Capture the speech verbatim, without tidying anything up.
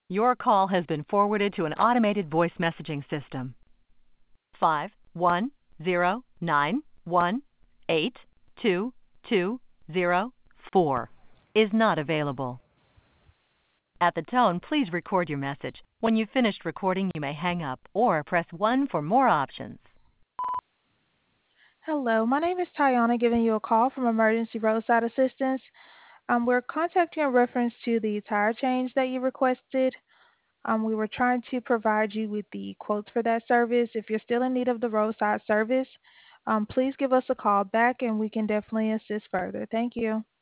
Your call has been forwarded to an automated voice messaging system. Five one zero nine one eight two two zero four is not available. At the tone, please record your message. When you've finished recording, you may hang up or press one for more options. Hello, my name is Tayana giving you a call from Emergency Roadside Assistance. Um, we're contacting in reference to the tire change that you requested. Um, we were trying to provide you with the quotes for that service. If you're still in need of the roadside service, um, please give us a call back and we can definitely assist further. Thank you.